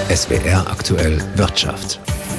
SWR aktuell Wirtschaft.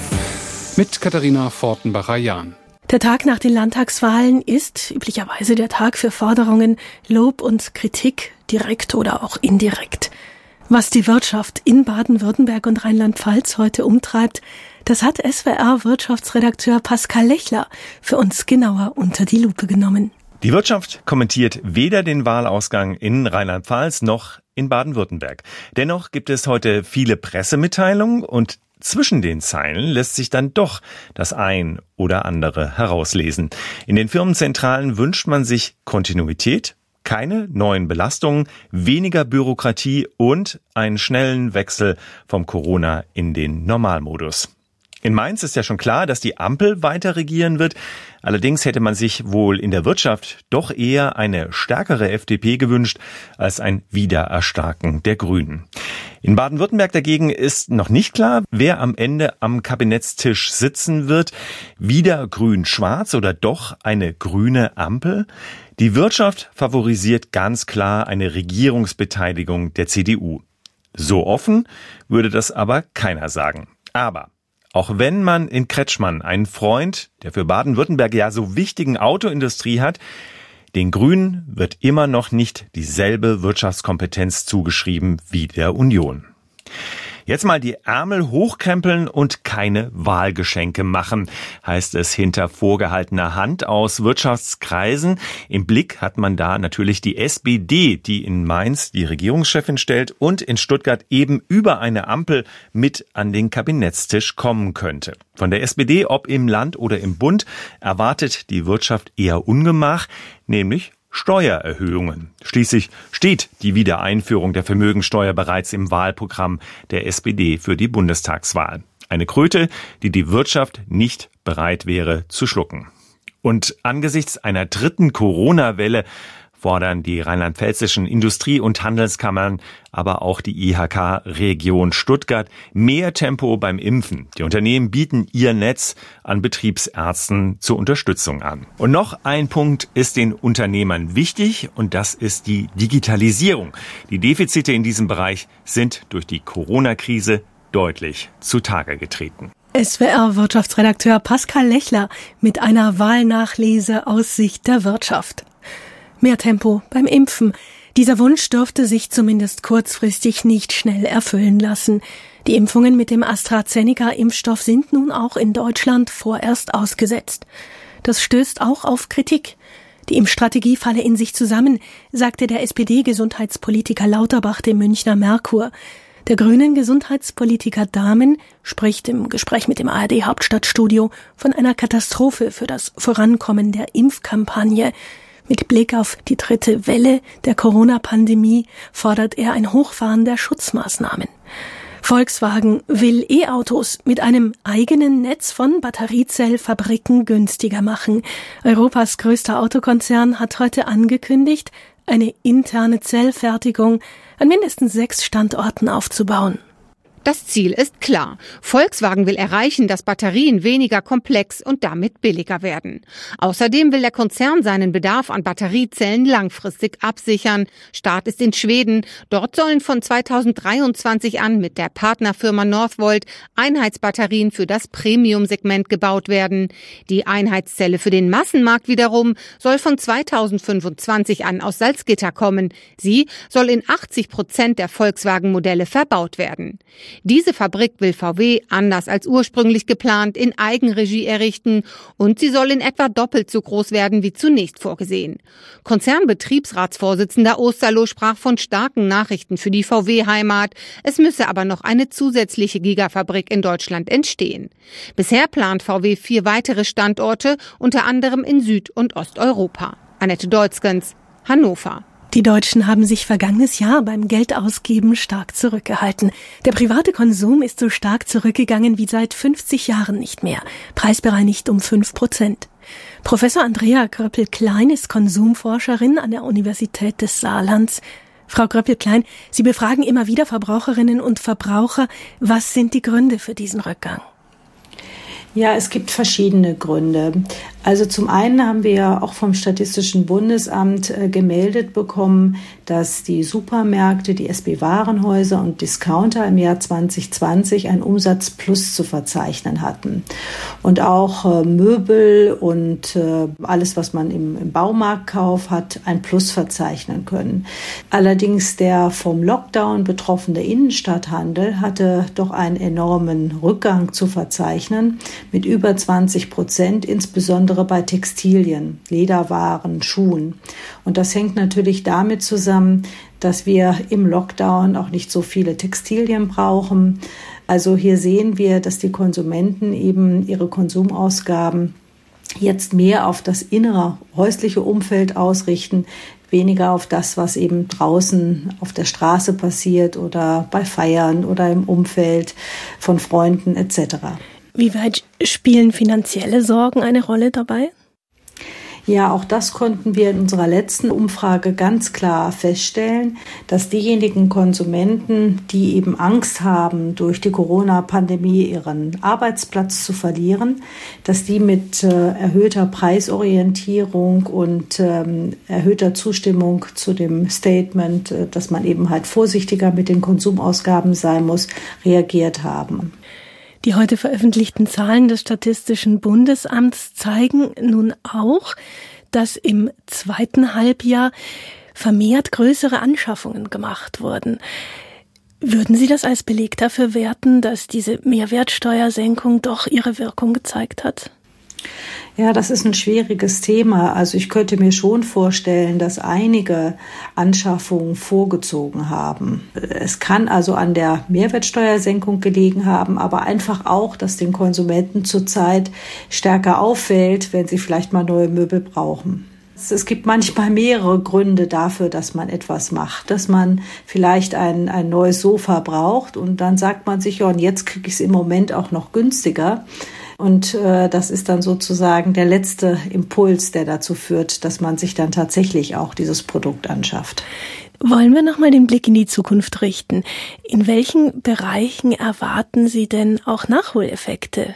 Mit Katharina Fortenbacher-Jahn. Der Tag nach den Landtagswahlen ist üblicherweise der Tag für Forderungen, Lob und Kritik, direkt oder auch indirekt. Was die Wirtschaft in Baden-Württemberg und Rheinland-Pfalz heute umtreibt, das hat SWR-Wirtschaftsredakteur Pascal Lechler für uns genauer unter die Lupe genommen. Die Wirtschaft kommentiert weder den Wahlausgang in Rheinland-Pfalz noch in Baden-Württemberg. Dennoch gibt es heute viele Pressemitteilungen und zwischen den Zeilen lässt sich dann doch das ein oder andere herauslesen. In den Firmenzentralen wünscht man sich Kontinuität, keine neuen Belastungen, weniger Bürokratie und einen schnellen Wechsel vom Corona in den Normalmodus. In Mainz ist ja schon klar, dass die Ampel weiter regieren wird. Allerdings hätte man sich wohl in der Wirtschaft doch eher eine stärkere FDP gewünscht als ein Wiedererstarken der Grünen. In Baden-Württemberg dagegen ist noch nicht klar, wer am Ende am Kabinettstisch sitzen wird. Wieder grün-schwarz oder doch eine grüne Ampel? Die Wirtschaft favorisiert ganz klar eine Regierungsbeteiligung der CDU. So offen würde das aber keiner sagen. Aber auch wenn man in Kretschmann einen Freund der für Baden-Württemberg ja so wichtigen Autoindustrie hat, den Grünen wird immer noch nicht dieselbe Wirtschaftskompetenz zugeschrieben wie der Union. Jetzt mal die Ärmel hochkrempeln und keine Wahlgeschenke machen, heißt es hinter vorgehaltener Hand aus Wirtschaftskreisen. Im Blick hat man da natürlich die SPD, die in Mainz die Regierungschefin stellt und in Stuttgart eben über eine Ampel mit an den Kabinettstisch kommen könnte. Von der SPD, ob im Land oder im Bund, erwartet die Wirtschaft eher Ungemach, nämlich Steuererhöhungen. Schließlich steht die Wiedereinführung der Vermögensteuer bereits im Wahlprogramm der SPD für die Bundestagswahl. Eine Kröte, die die Wirtschaft nicht bereit wäre zu schlucken. Und angesichts einer dritten Corona-Welle fordern die rheinland-pfälzischen Industrie- und Handelskammern, aber auch die IHK-Region Stuttgart mehr Tempo beim Impfen. Die Unternehmen bieten ihr Netz an Betriebsärzten zur Unterstützung an. Und noch ein Punkt ist den Unternehmern wichtig, und das ist die Digitalisierung. Die Defizite in diesem Bereich sind durch die Corona-Krise deutlich zutage getreten. SWR-Wirtschaftsredakteur Pascal Lechler mit einer Wahlnachlese aus Sicht der Wirtschaft. Mehr Tempo beim Impfen. Dieser Wunsch dürfte sich zumindest kurzfristig nicht schnell erfüllen lassen. Die Impfungen mit dem AstraZeneca-Impfstoff sind nun auch in Deutschland vorerst ausgesetzt. Das stößt auch auf Kritik. Die Impfstrategie falle in sich zusammen, sagte der SPD-Gesundheitspolitiker Lauterbach dem Münchner Merkur. Der grünen Gesundheitspolitiker Dahmen spricht im Gespräch mit dem ARD-Hauptstadtstudio von einer Katastrophe für das Vorankommen der Impfkampagne. Mit Blick auf die dritte Welle der Corona-Pandemie fordert er ein Hochfahren der Schutzmaßnahmen. Volkswagen will E-Autos mit einem eigenen Netz von Batteriezellfabriken günstiger machen. Europas größter Autokonzern hat heute angekündigt, eine interne Zellfertigung an mindestens 6 Standorten aufzubauen. Das Ziel ist klar. Volkswagen will erreichen, dass Batterien weniger komplex und damit billiger werden. Außerdem will der Konzern seinen Bedarf an Batteriezellen langfristig absichern. Start ist in Schweden. Dort sollen von 2023 an mit der Partnerfirma Northvolt Einheitsbatterien für das Premium-Segment gebaut werden. Die Einheitszelle für den Massenmarkt wiederum soll von 2025 an aus Salzgitter kommen. Sie soll in 80% der Volkswagen-Modelle verbaut werden. Diese Fabrik will VW, anders als ursprünglich geplant, in Eigenregie errichten und sie soll in etwa doppelt so groß werden wie zunächst vorgesehen. Konzernbetriebsratsvorsitzender Osterloh sprach von starken Nachrichten für die VW-Heimat. Es müsse aber noch eine zusätzliche Gigafabrik in Deutschland entstehen. Bisher plant VW 4 weitere Standorte, unter anderem in Süd- und Osteuropa. Annette Deutzgens, Hannover. Die Deutschen haben sich vergangenes Jahr beim Geldausgeben stark zurückgehalten. Der private Konsum ist so stark zurückgegangen wie seit 50 Jahren nicht mehr, preisbereinigt um 5%. Professor Andrea Gröppel-Klein ist Konsumforscherin an der Universität des Saarlands. Frau Gröppel-Klein, Sie befragen immer wieder Verbraucherinnen und Verbraucher. Was sind die Gründe für diesen Rückgang? Ja, es gibt verschiedene Gründe. Also zum einen haben wir ja auch vom Statistischen Bundesamt gemeldet bekommen, dass die Supermärkte, die SB-Warenhäuser und Discounter im Jahr 2020 einen Umsatzplus zu verzeichnen hatten. Und auch Möbel und alles, was man im Baumarkt kauft, hat ein Plus verzeichnen können. Allerdings der vom Lockdown betroffene Innenstadthandel hatte doch einen enormen Rückgang zu verzeichnen mit über 20%, insbesondere bei Textilien, Lederwaren, Schuhen. Und das hängt natürlich damit zusammen, dass wir im Lockdown auch nicht so viele Textilien brauchen. Also hier sehen wir, dass die Konsumenten eben ihre Konsumausgaben jetzt mehr auf das innere häusliche Umfeld ausrichten, weniger auf das, was eben draußen auf der Straße passiert oder bei Feiern oder im Umfeld von Freunden etc. Wie weit spielen finanzielle Sorgen eine Rolle dabei? Ja, auch das konnten wir in unserer letzten Umfrage ganz klar feststellen, dass diejenigen Konsumenten, die eben Angst haben, durch die Corona-Pandemie ihren Arbeitsplatz zu verlieren, dass die mit erhöhter Preisorientierung und erhöhter Zustimmung zu dem Statement, dass man eben halt vorsichtiger mit den Konsumausgaben sein muss, reagiert haben. Die heute veröffentlichten Zahlen des Statistischen Bundesamts zeigen nun auch, dass im zweiten Halbjahr vermehrt größere Anschaffungen gemacht wurden. Würden Sie das als Beleg dafür werten, dass diese Mehrwertsteuersenkung doch ihre Wirkung gezeigt hat? Ja, das ist ein schwieriges Thema. Also ich könnte mir schon vorstellen, dass einige Anschaffungen vorgezogen haben. Es kann also an der Mehrwertsteuersenkung gelegen haben, aber einfach auch, dass den Konsumenten zurzeit stärker auffällt, wenn sie vielleicht mal neue Möbel brauchen. Es gibt manchmal mehrere Gründe dafür, dass man etwas macht, dass man vielleicht ein neues Sofa braucht und dann sagt man sich, ja, und jetzt kriege ich es im Moment auch noch günstiger. Und das ist dann sozusagen der letzte Impuls, der dazu führt, dass man sich dann tatsächlich auch dieses Produkt anschafft. Wollen wir nochmal den Blick in die Zukunft richten? In welchen Bereichen erwarten Sie denn auch Nachholeffekte?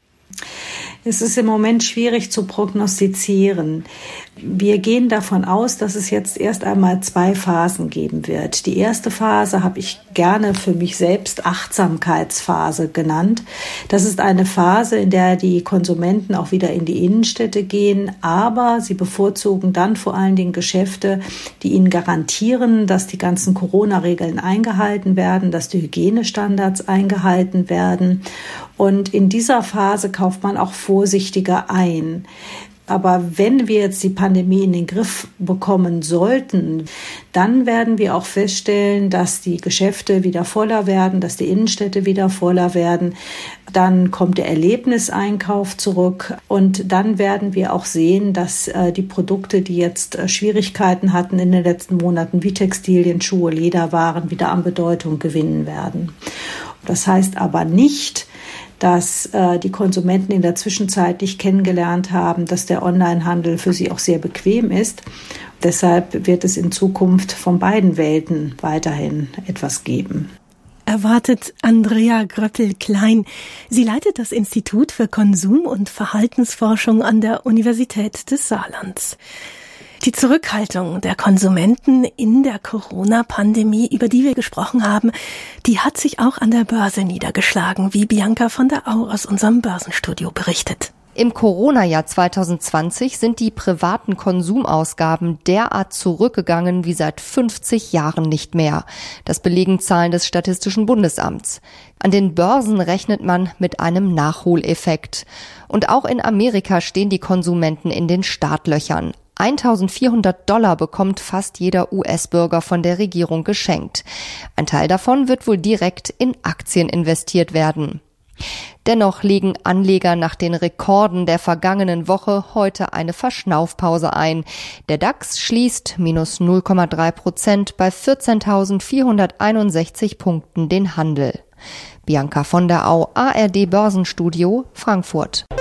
Es ist im Moment schwierig zu prognostizieren. Wir gehen davon aus, dass es jetzt erst einmal 2 Phasen geben wird. Die erste Phase habe ich gerne für mich selbst Achtsamkeitsphase genannt. Das ist eine Phase, in der die Konsumenten auch wieder in die Innenstädte gehen, aber sie bevorzugen dann vor allen Dingen Geschäfte, die ihnen garantieren, dass die ganzen Corona-Regeln eingehalten werden, dass die Hygienestandards eingehalten werden. Und in dieser Phase kauft man auch vorsichtiger ein. Aber wenn wir jetzt die Pandemie in den Griff bekommen sollten, dann werden wir auch feststellen, dass die Geschäfte wieder voller werden, dass die Innenstädte wieder voller werden. Dann kommt der Erlebniseinkauf zurück und dann werden wir auch sehen, dass die Produkte, die jetzt Schwierigkeiten hatten in den letzten Monaten, wie Textilien, Schuhe, Lederwaren, wieder an Bedeutung gewinnen werden. Das heißt aber nicht, dass die Konsumenten in der Zwischenzeit nicht kennengelernt haben, dass der Onlinehandel für sie auch sehr bequem ist. Deshalb wird es in Zukunft von beiden Welten weiterhin etwas geben. Erwartet Andrea Gröppel-Klein. Sie leitet das Institut für Konsum- und Verhaltensforschung an der Universität des Saarlands. Die Zurückhaltung der Konsumenten in der Corona-Pandemie, über die wir gesprochen haben, die hat sich auch an der Börse niedergeschlagen, wie Bianca von der Au aus unserem Börsenstudio berichtet. Im Corona-Jahr 2020 sind die privaten Konsumausgaben derart zurückgegangen wie seit 50 Jahren nicht mehr. Das belegen Zahlen des Statistischen Bundesamts. An den Börsen rechnet man mit einem Nachholeffekt. Und auch in Amerika stehen die Konsumenten in den Startlöchern. $1.400 bekommt fast jeder US-Bürger von der Regierung geschenkt. Ein Teil davon wird wohl direkt in Aktien investiert werden. Dennoch legen Anleger nach den Rekorden der vergangenen Woche heute eine Verschnaufpause ein. Der DAX schließt minus 0,3% bei 14.461 Punkten den Handel. Bianca von der Au, ARD Börsenstudio, Frankfurt.